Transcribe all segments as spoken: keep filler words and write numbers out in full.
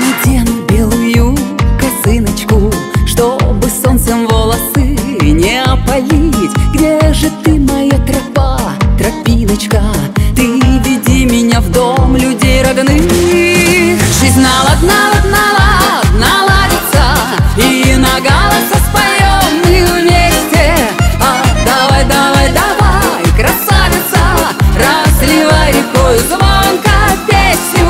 надену белую косыночку, чтобы солнцем волосы не опалить. Где же ты, моя тропа, тропиночка? Ты веди меня в дом людей родных. Жизнь налад, налад, наладится, и на голоса споем мы вместе. А давай, давай, давай, красавица, разливай рекою звонко песню.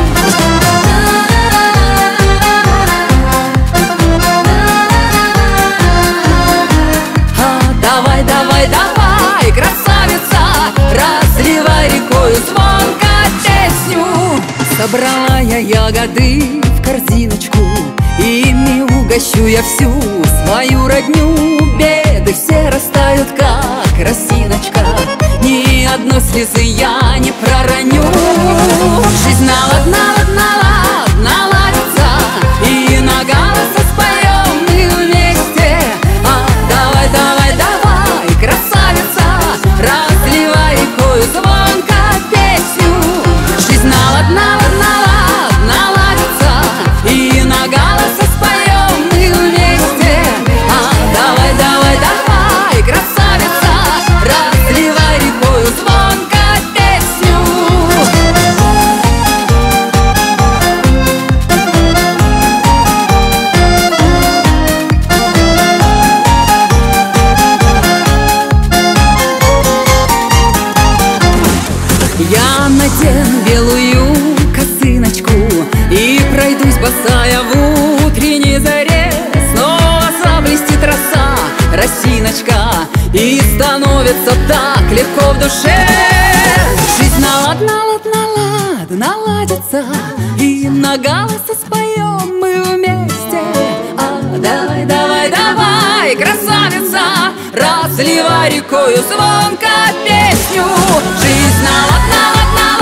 А давай, давай, давай, красавица, разливай рекою звонко песню. Собрала я ягоды в корзиночку, ими угощу я всю свою родню. Беды все растают, как росиночка, ни одной слезы я не пророню. Жизнь налад, налад, налад, наладится, и на голоса споем мы вместе. А давай, давай, давай, красавица, разливай рекою звонко песню. Жизнь налад, налад, налад, наладится, и на голоса споем мы вместе. А давай, давай, давай, красавица, разливай рекою звонко песню. Я надену белую косыночку и пройдусь босая в утренней заре. Снова заблестит роса, росиночка, и становится так легко в душе. Жизнь налад, налад, налад, наладится, и на голоса споем мы вместе. А давай, давай, давай, красавица, разливай рекою звонко песню. Жизнь налад, налад, налад.